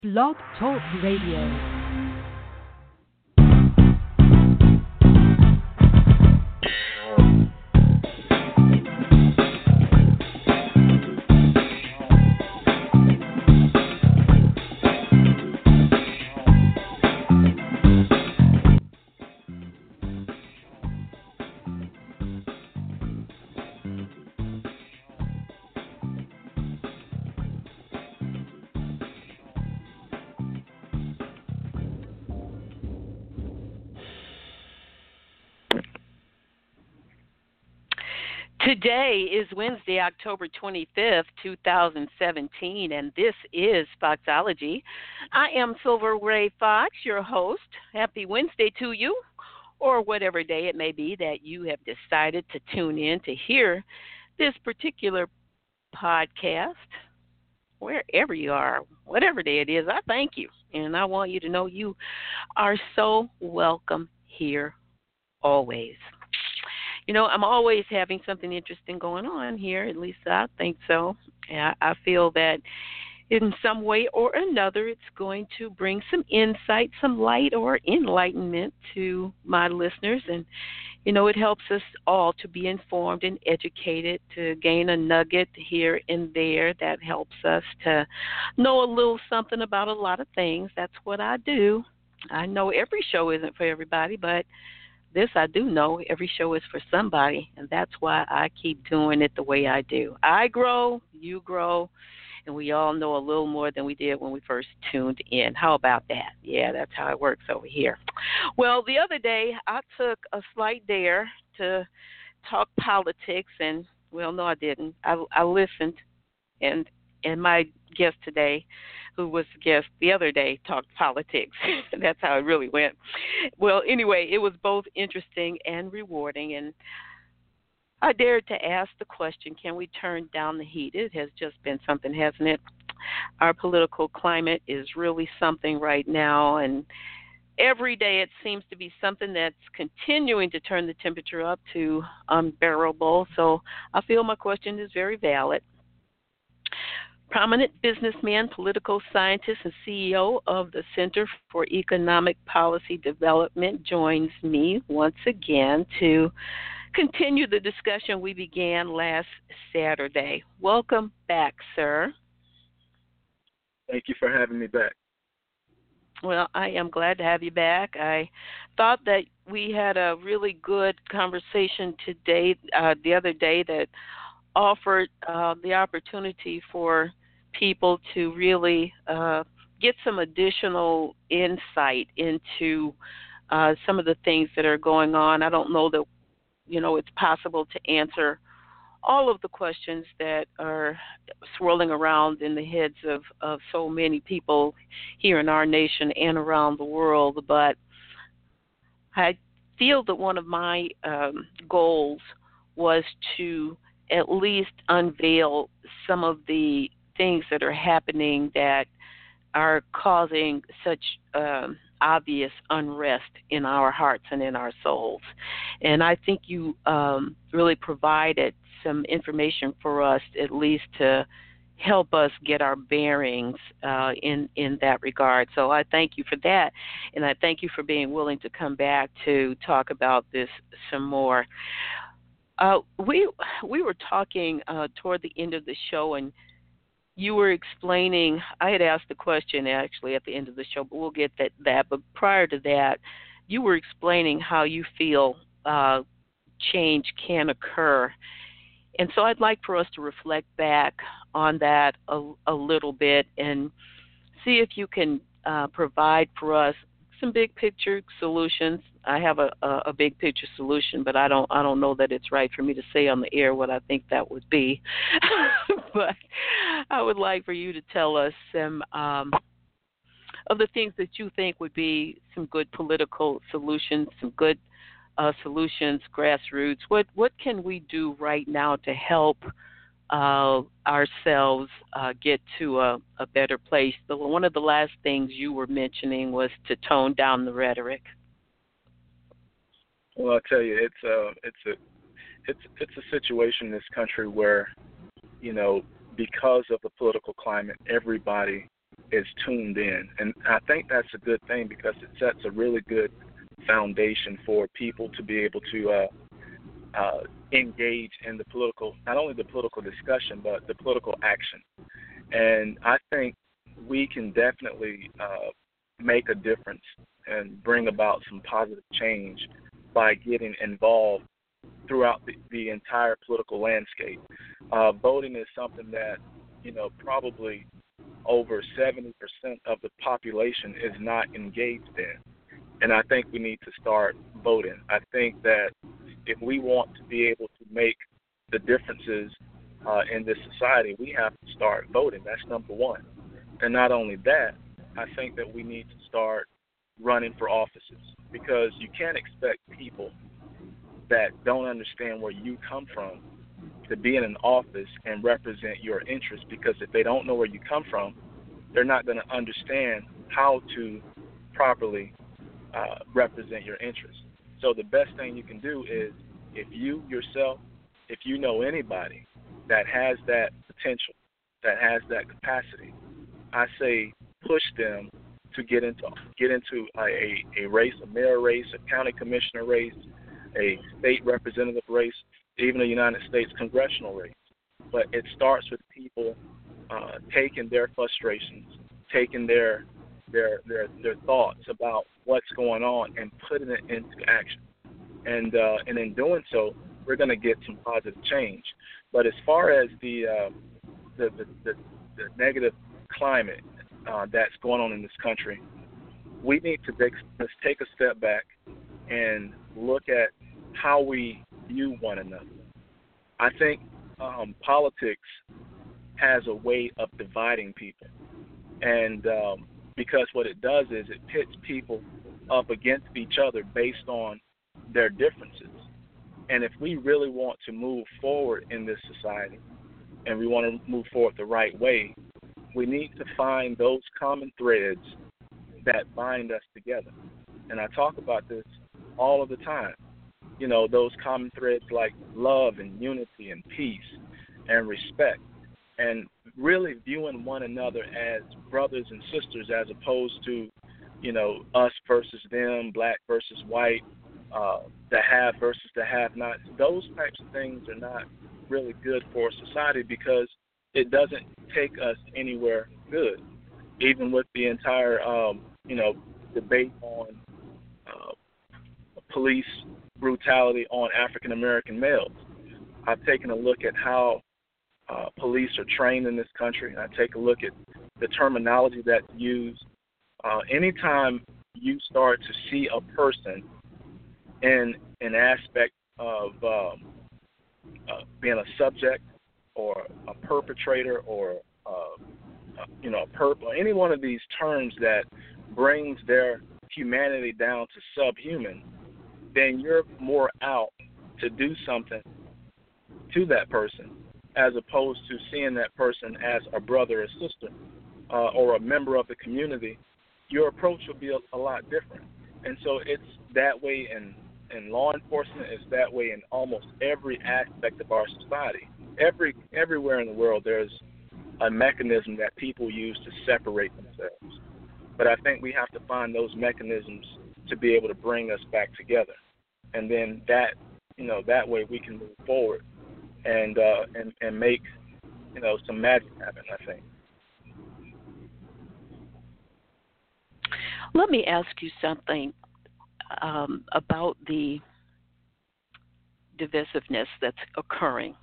Blog Talk Radio. Today is Wednesday, October 25th, 2017, and this is Foxology. I am Silver Ray Fox, your host. Happy Wednesday to you, or whatever day it may be that you have decided to tune in to hear this particular podcast. Wherever you are, whatever day it is, I thank you, and I want you to know you are so welcome here always. You know, I'm always having something interesting going on here, at least I think so. I feel that in some way or another it's going to bring some insight, some light or enlightenment to my listeners. And, you know, it helps us all to be informed and educated, to gain a nugget here and there that helps us to know a little something about a lot of things. That's what I do. I know every show isn't for everybody, but this I do know, every show is for somebody, and that's why I keep doing it the way I do. I grow, you grow, and we all know a little more than we did when we first tuned in. How about that? Yeah, that's how it works over here. Well, the other day I took a slight dare to talk politics, and, well, no, I didn't. I listened, and my guest today, who was the guest the other day, talked politics. That's how it really went. Well, anyway, it was both interesting and rewarding, and I dared to ask the question, can we turn down the heat? It has just been something, hasn't it? Our political climate is really something right now, and every day it seems to be something that's continuing to turn the temperature up to unbearable. So I feel my question is very valid. Prominent businessman, political scientist, and CEO of the Center for Economic Policy Development joins me once again to continue the discussion we began last Saturday. Welcome back, sir. Thank you for having me back. Well, I am glad to have you back. I thought that we had a really good conversation today, the other day, that offered the opportunity for people to really get some additional insight into some of the things that are going on. I don't know that, you know, it's possible to answer all of the questions that are swirling around in the heads of so many people here in our nation and around the world, but I feel that one of my goals was to at least unveil some of the things that are happening that are causing such obvious unrest in our hearts and in our souls. And I think you really provided some information for us, at least to help us get our bearings in that regard. So I thank you for that, and I thank you for being willing to come back to talk about this some more. We were talking toward the end of the show, and you were explaining, I had asked the question actually at the end of the show, but we'll get that. But prior to that, you were explaining how you feel change can occur. And so I'd like for us to reflect back on that a little bit and see if you can provide for us some big picture solutions. I have a big picture solution, but I don't know that it's right for me to say on the air what I think that would be. But I would like for you to tell us some of the things that you think would be some good political solutions, some good solutions, grassroots. What can we do right now to help ourselves get to a better place? One of the last things you were mentioning was to tone down the rhetoric. Well, I'll tell you, it's a situation in this country where, you know, because of the political climate, everybody is tuned in. And I think that's a good thing because it sets a really good foundation for people to be able to engage in the political, not only the political discussion, but the political action. And I think we can definitely make a difference and bring about some positive change by getting involved throughout the entire political landscape. Voting is something that, probably over 70% of the population is not engaged in. And I think we need to start voting. I think that if we want to be able to make the differences in this society, we have to start voting. That's number one. And not only that, I think that we need to start running for offices, because you can't expect people that don't understand where you come from to be in an office and represent your interests, because if they don't know where you come from, they're not going to understand how to properly represent your interests. So the best thing you can do is, if you yourself, if you know anybody that has that potential, that has that capacity, I say push them to get into a race, a mayor race, a county commissioner race, a state representative race, even a United States congressional race. But it starts with people taking their frustrations, taking their thoughts about what's going on and putting it into action. And in doing so, we're going to get some positive change. But as far as the negative climate that's going on in this country, we need to let's take a step back and look at how we view one another. I think politics has a way of dividing people, and because what it does is it pits people up against each other based on their differences. And if we really want to move forward in this society, and we want to move forward the right way, we need to find those common threads that bind us together. And I talk about this all of the time. Those common threads like love and unity and peace and respect, and really viewing one another as brothers and sisters, as opposed to, us versus them, black versus white, the have versus the have-not. Those types of things are not really good for society, because it doesn't take us anywhere good. Even with the entire, debate on police brutality on African-American males, I've taken a look at how police are trained in this country. I take a look at the terminology that's used. Anytime you start to see a person in an aspect of being a subject or a perpetrator or a perp, or any one of these terms that brings their humanity down to subhuman, then you're more out to do something to that person, as opposed to seeing that person as a brother or sister or a member of the community. Your approach will be a lot different. And so it's that way in law enforcement, it's that way in almost every aspect of our society. Everywhere in the world, there's a mechanism that people use to separate themselves. But I think we have to find those mechanisms to be able to bring us back together. And then that way we can move forward and make, some magic happen, I think. Let me ask you something about the divisiveness that's occurring.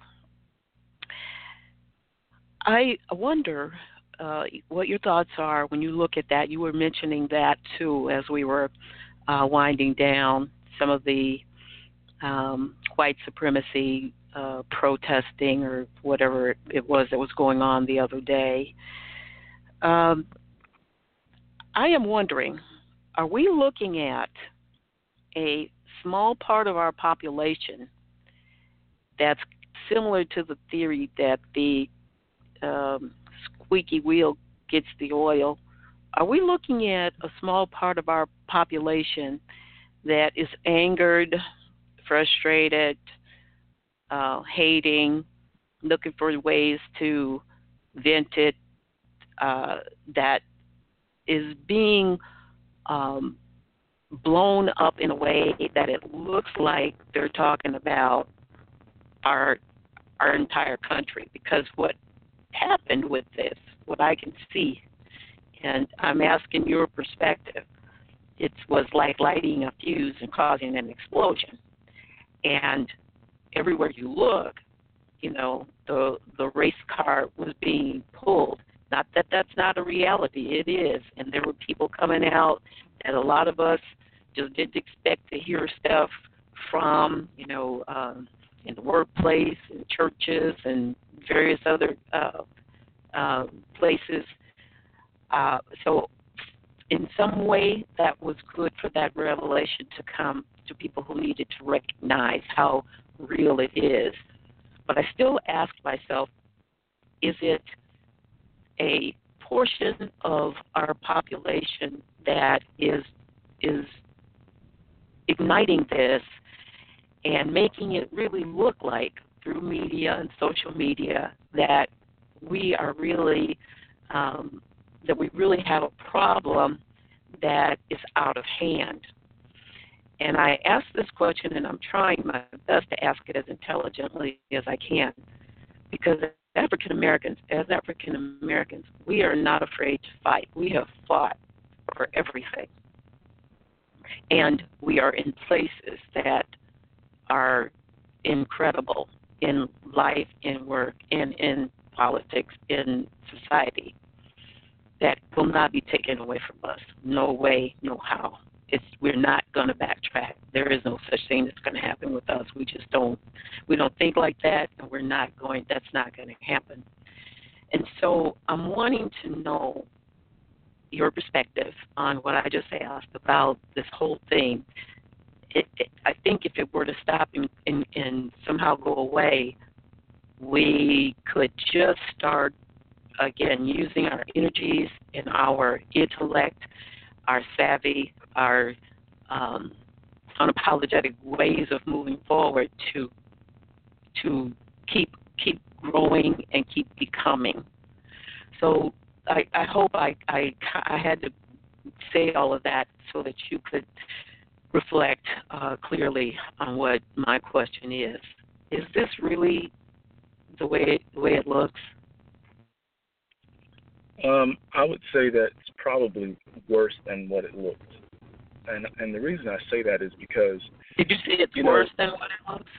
I wonder what your thoughts are when you look at that. You were mentioning that, too, as we were winding down some of the white supremacy protesting or whatever it was that was going on the other day. I am wondering, are we looking at a small part of our population that's similar to the theory that the squeaky wheel gets the oil? Are we looking at a small part of our population that is angered, frustrated, hating, looking for ways to vent it, that is being blown up in a way that it looks like they're talking about our entire country. Because what happened with this, what I can see, and I'm asking your perspective, it was like lighting a fuse and causing an explosion. And everywhere you look, you know, the race card was being pulled. Not that that's not a reality. It is. And there were people coming out that a lot of us just didn't expect to hear stuff from, you know, in the workplace, in churches, and various other places. So in some way, that was good for that revelation to come to people who needed to recognize how real it is. But I still ask myself, is it a portion of our population that is igniting this and making it really look like, through media and social media, that we are really that we really have a problem that is out of hand? And I ask this question, and I'm trying my best to ask it as intelligently as I can, because as African Americans, we are not afraid to fight. We have fought for everything. And we are in places that are incredible in life, in work, and in politics, in society, that will not be taken away from us. No way, no how. We're not going to backtrack. There is no such thing that's going to happen with us. We don't think like that, and that's not going to happen. And so I'm wanting to know your perspective on what I just asked about this whole thing. I think if it were to stop and somehow go away, we could just start, again, using our energies and our intellect, our savvy, our unapologetic ways of moving forward to keep growing and keep becoming. So I hope I had to say all of that so that you could reflect clearly on what my question is. Is this really the way it looks? I would say that it's probably worse than what it looks. And the reason I say that is because... Did you say it's worse than what it looks?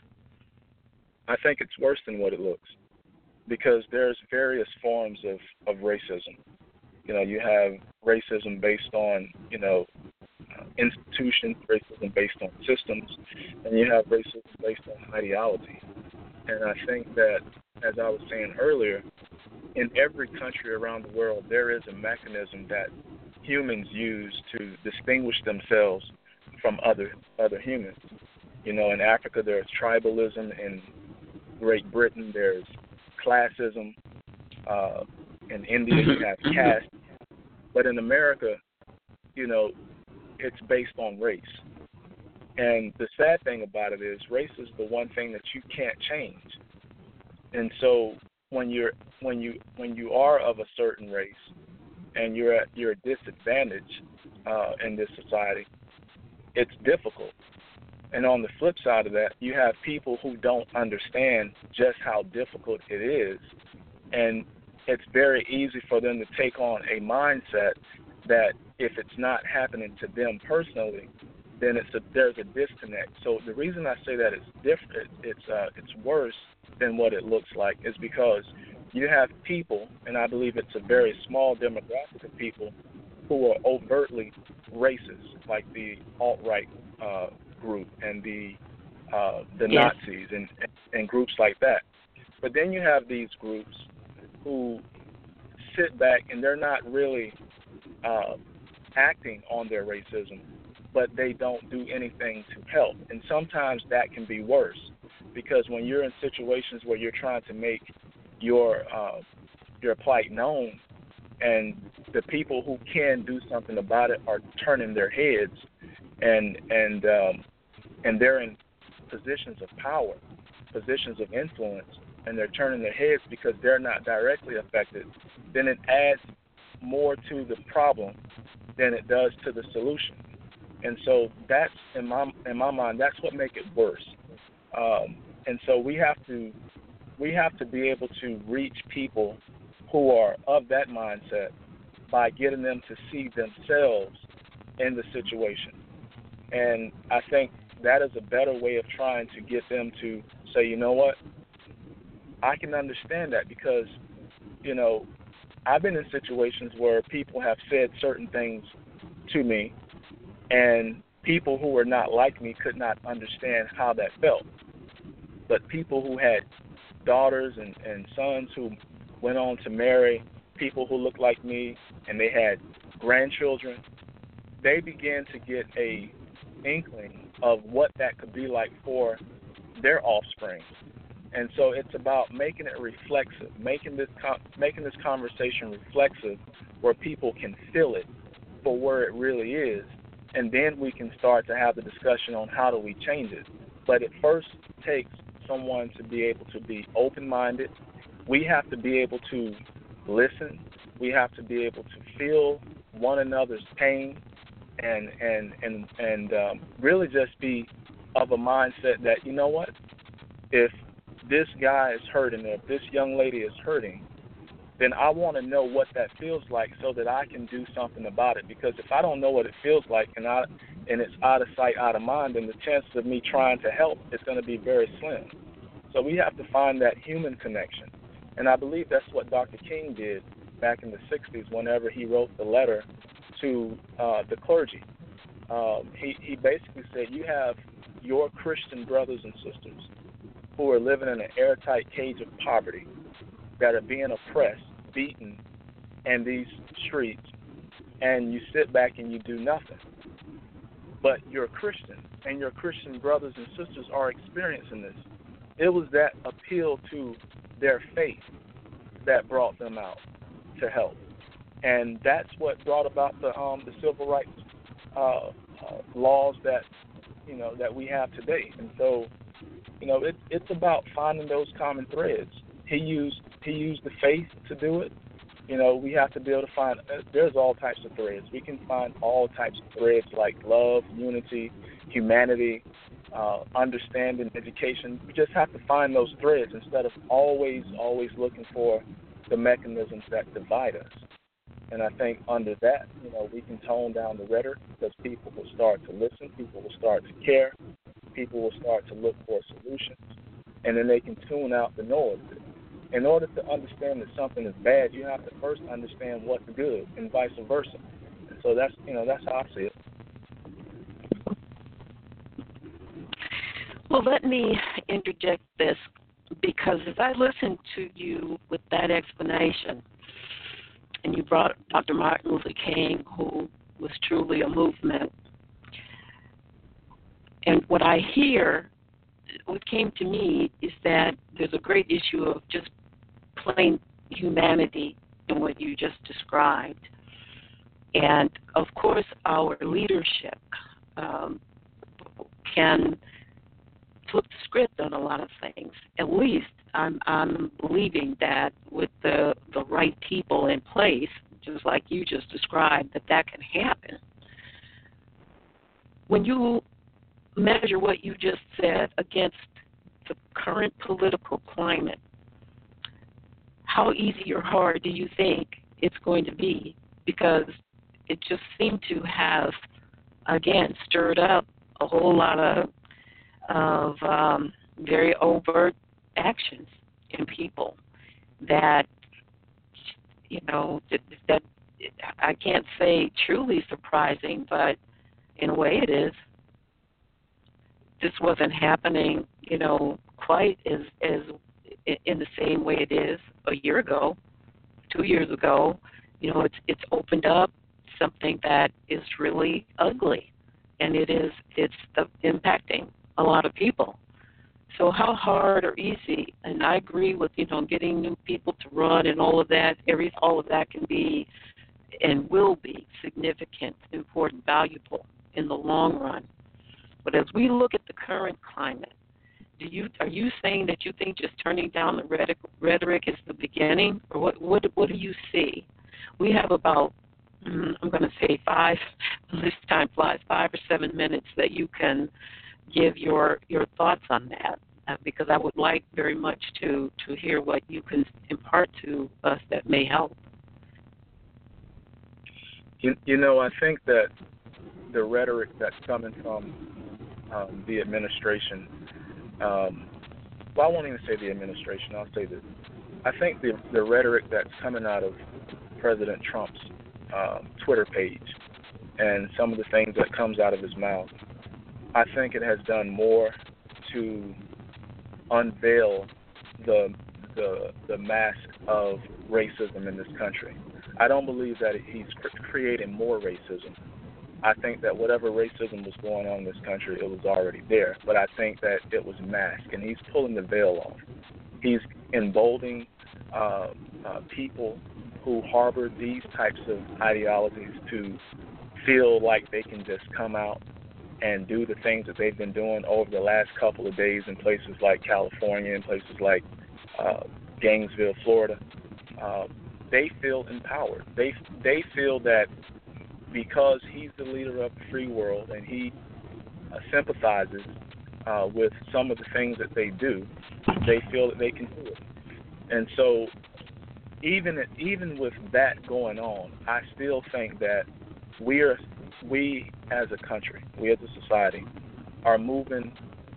I think it's worse than what it looks, because there's various forms of racism. You know, you have racism based on, institutions, racism based on systems, and you have racism based on ideology. And I think that, as I was saying earlier, in every country around the world, there is a mechanism that humans use to distinguish themselves from other humans. You know, in Africa, there's tribalism. In Great Britain, there's classism. In India, you have caste. But in America, it's based on race. And the sad thing about it is, race is the one thing that you can't change. And so when you are of a certain race and you're at a disadvantage in this society, it's difficult. And on the flip side of that, you have people who don't understand just how difficult it is, and it's very easy for them to take on a mindset that if it's not happening to them personally, then there's a disconnect. So the reason I say that it's worse than what it looks like is because you have people, and I believe it's a very small demographic of people, who are overtly racist, like the alt-right group and the Yes. Nazis and groups like that. But then you have these groups who sit back and they're not really acting on their racism, but they don't do anything to help. And sometimes that can be worse, because when you're in situations where you're trying to make your plight known, and the people who can do something about it are turning their heads, and they're in positions of power, positions of influence, and they're turning their heads because they're not directly affected, then it adds more to the problem than it does to the solution. And so that's in my mind, that's what makes it worse. And so we have to be able to reach people who are of that mindset by getting them to see themselves in the situation. And I think that is a better way of trying to get them to say, you know what, I can understand that because, you know, I've been in situations where people have said certain things to me, and people who were not like me could not understand how that felt. But people who had daughters and sons who went on to marry people who looked like me, and they had grandchildren, they began to get a inkling of what that could be like for their offspring. And so it's about making it reflexive, making this conversation reflexive where people can feel it for where it really is, and then we can start to have the discussion on how do we change it. But it first takes someone to be able to be open-minded. We have to be able to listen. We have to be able to feel one another's pain and really just be of a mindset that, you know what, if this guy is hurting or if this young lady is hurting, then I want to know what that feels like so that I can do something about it. Because if I don't know what it feels like and it's out of sight, out of mind, then the chances of me trying to help is going to be very slim. So we have to find that human connection. And I believe that's what Dr. King did back in the 60s whenever he wrote the letter to the clergy. He basically said, you have your Christian brothers and sisters who are living in an airtight cage of poverty, that are being oppressed, beaten in these streets, and you sit back and you do nothing. But you're a Christian, and your Christian brothers and sisters are experiencing this. It was that appeal to their faith that brought them out to help. And that's what brought about the civil rights laws that, you know, that we have today. And so, you know, it's about finding those common threads. He used the faith to do it. You know, we have to be able to find, there's all types of threads. We can find all types of threads like love, unity, humanity, understanding, education. We just have to find those threads instead of always looking for the mechanisms that divide us. And I think under that, you know, we can tone down the rhetoric because people will start to listen, people will start to care, people will start to look for solutions, and then they can tune out the noise. In order to understand that something is bad, you have to first understand what's good, and vice versa. And so that's how I see it. Well, let me interject this, because as I listened to you with that explanation, and you brought Dr. Martin Luther King, who was truly a movement, and what I hear, what came to me is that there's a great issue of just plain humanity in what you just described. And, of course, our leadership can flip the script on a lot of things. At least I'm believing that with the right people in place, just like you just described, that can happen. When you measure what you just said against the current political climate, how easy or hard do you think it's going to be? Because it just seemed to have, again, stirred up a whole lot of very overt actions in people that, you know, that I can't say truly surprising, but in a way it is. This wasn't happening, you know, quite as in the same way it is a year ago, 2 years ago. You know, it's opened up something that is really ugly, and it's impacting a lot of people. So how hard or easy? And I agree with, you know, getting new people to run and all of that. All of that can be and will be significant, important, valuable in the long run. But as we look at the current climate, are you saying that you think just turning down the rhetoric is the beginning, or what do you see? We have about I'm going to say this time flies, 5 or 7 minutes that you can give your thoughts on that, because I would like very much to hear what you can impart to us that may help. I think that the rhetoric that's coming from the administration, I won't even say the administration, I'll say this. I think the rhetoric that's coming out of President Trump's Twitter page and some of the things that comes out of his mouth, I think it has done more to unveil the mask of racism in this country. I don't believe that he's creating more racism. I think that whatever racism was going on in this country, it was already there. But I think that it was masked, and he's pulling the veil off. He's emboldening people who harbor these types of ideologies to feel like they can just come out and do the things that they've been doing over the last couple of days in places like California and places like Gainesville, Florida. They feel empowered. They feel that because he's the leader of the free world and he sympathizes with some of the things that they do, they feel that they can do it. And so even with that going on, I still think that we as a country, we as a society, are moving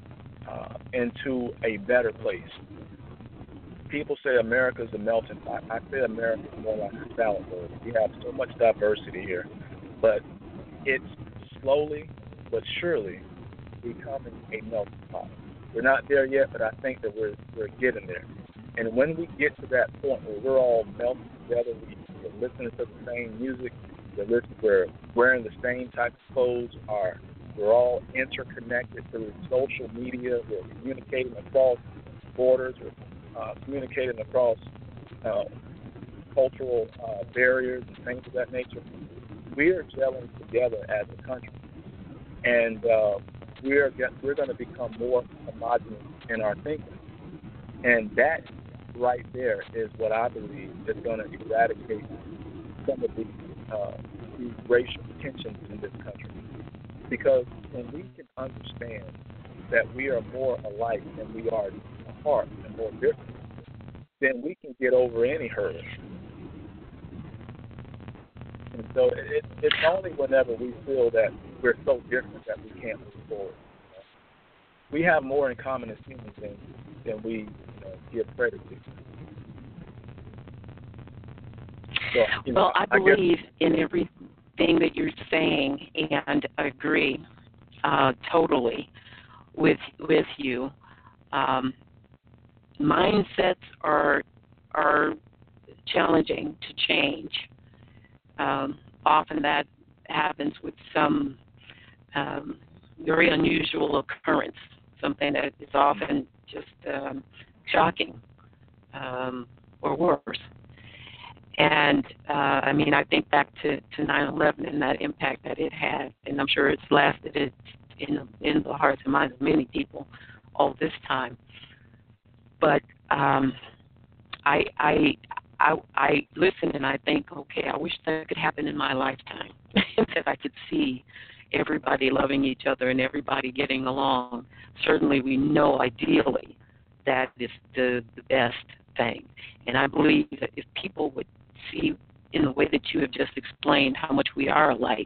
into a better place. People say America's a melting pot. I say America's more like a salad bowl. We have so much diversity here, but it's slowly but surely becoming a melting pot. We're not there yet, but I think that we're getting there. And when we get to that point where we're all melting together, we're listening to the same music, we're wearing the same type of clothes, we're all interconnected through social media, we're communicating across borders, we're communicating across cultural barriers and things of that nature. We are gelling together as a country, and we're going to become more homogenous in our thinking. And that right there is what I believe is going to eradicate some of these racial tensions in this country. Because when we can understand that we are more alike than we are apart and more different, then we can get over any hurdle. And so it's only whenever we feel that we're so different that we can't move forward. We have more in common as humans than we give credit to. So, well, I believe in everything that you're saying, and I agree totally with you. Mindsets are challenging to change. Often that happens with some very unusual occurrence, something that is often just shocking or worse. And, I think back to 9/11 and that impact that it had, and I'm sure it's lasted in the hearts and minds of many people all this time. But I listen and I think, okay, I wish that could happen in my lifetime, that I could see everybody loving each other and everybody getting along. Certainly we know ideally that is the best thing. And I believe that if people would see in the way that you have just explained how much we are alike,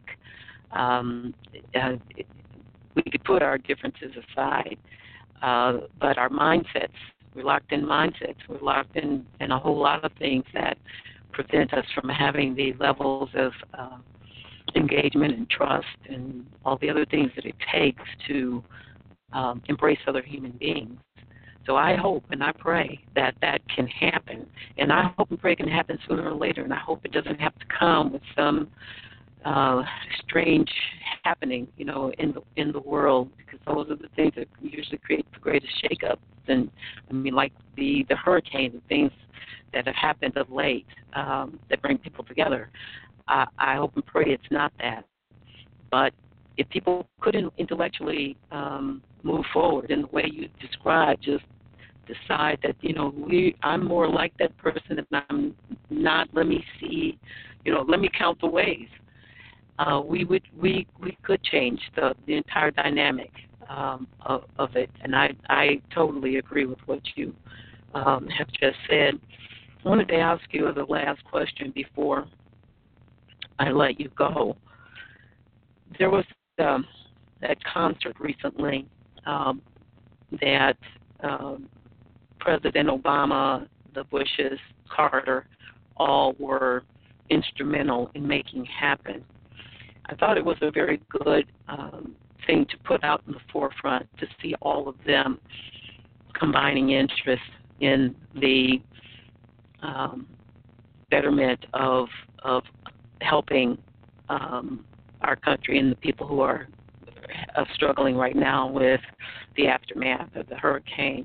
we could put our differences aside. But our mindsets, we're locked in mindsets. We're locked in a whole lot of things that prevent us from having the levels of engagement and trust and all the other things that it takes to embrace other human beings. So I hope and I pray that can happen. And I hope and pray it can happen sooner or later. And I hope it doesn't have to come with some strange happening, in the world, because those are the things that usually create the greatest shakeups. And like the hurricane, the things that have happened of late that bring people together. I hope and pray it's not that. But if people couldn't intellectually move forward in the way you described, just decide that, I'm more like that person and I'm not. Let me see, let me count the ways. We could change the entire dynamic of it, and I totally agree with what you have just said. I wanted to ask you the last question before I let you go. There was that concert recently that President Obama, the Bushes, Carter, all were instrumental in making happen. I thought it was a very good thing to put out in the forefront, to see all of them combining interest in the betterment of helping our country and the people who are struggling right now with the aftermath of the hurricane.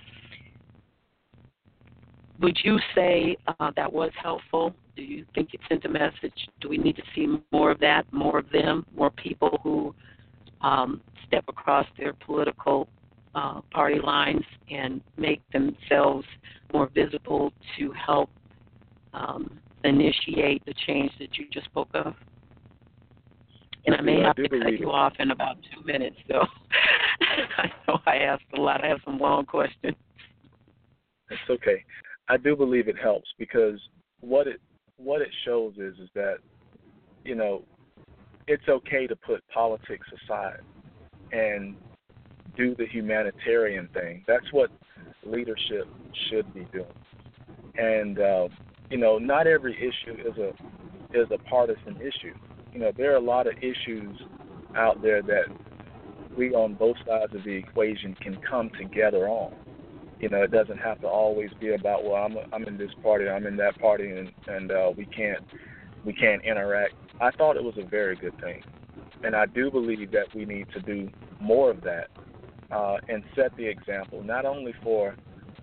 Would you say that was helpful? Do you think it sent a message? Do we need to see more of that, more of them, more people who step across their political party lines and make themselves more visible to help initiate the change that you just spoke of? And I may have to cut you off in about 2 minutes, so I know I asked a lot. I have some long questions. It's okay. I do believe it helps, because what it shows is that, it's okay to put politics aside and do the humanitarian thing. That's what leadership should be doing. And not every issue is a partisan issue. There are a lot of issues out there that we on both sides of the equation can come together on. It doesn't have to always be about, well, I'm in this party, I'm in that party, and we can't interact. I thought it was a very good thing, and I do believe that we need to do more of that and set the example, not only for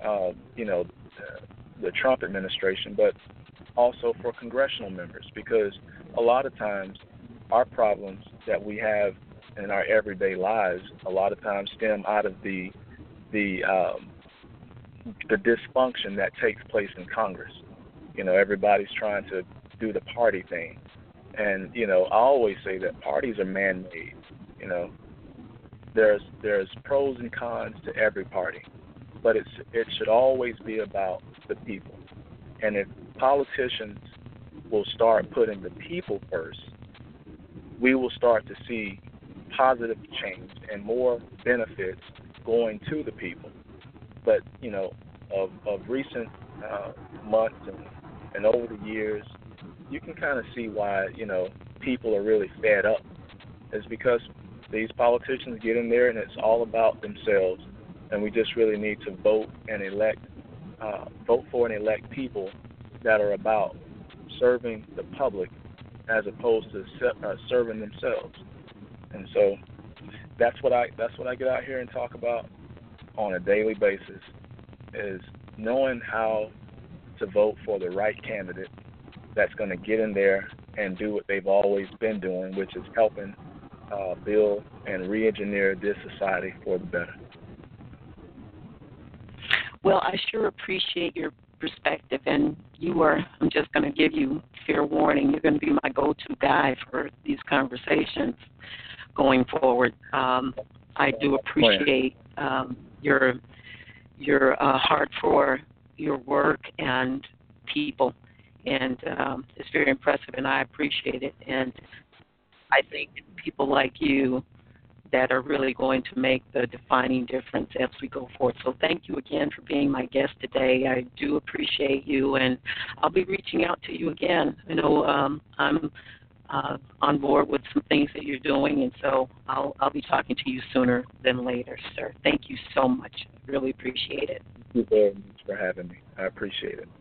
the Trump administration, but also for congressional members, because a lot of times our problems that we have in our everyday lives a lot of times stem out of the dysfunction that takes place in Congress. Everybody's trying to do the party thing. And, I always say that parties are man-made. There's pros and cons to every party, but it should always be about the people. And if politicians will start putting the people first, we will start to see positive change and more benefits going to the people. But, of recent months and over the years, you can kind of see why, people are really fed up. It's because these politicians get in there and it's all about themselves, and we just really need to vote for and elect people that are about serving the public as opposed to serving themselves. And so that's what I get out here and talk about on a daily basis, is knowing how to vote for the right candidate that's going to get in there and do what they've always been doing, which is helping build and re-engineer this society for the better. Well, I sure appreciate your perspective, and I'm just going to give you fair warning, you're going to be my go-to guy for these conversations going forward. I do appreciate your heart for your work and people, and it's very impressive, and I appreciate it. And I think people like you that are really going to make the defining difference as we go forward. So thank you again for being my guest today. I do appreciate you, and I'll be reaching out to you again. I know I'm on board with some things that you're doing, and so I'll be talking to you sooner than later, sir. Thank you so much. I really appreciate it. Thank you very much for having me. I appreciate it.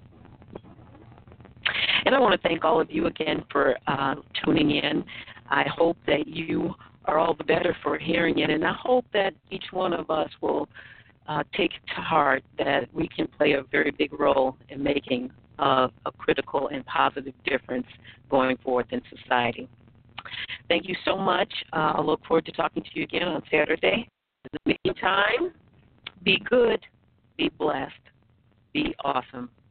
And I want to thank all of you again for tuning in. I hope that you are all the better for hearing it, and I hope that each one of us will take to heart that we can play a very big role in making a critical and positive difference going forth in society. Thank you so much. I look forward to talking to you again on Saturday. In the meantime, be good, Be blessed. Be awesome.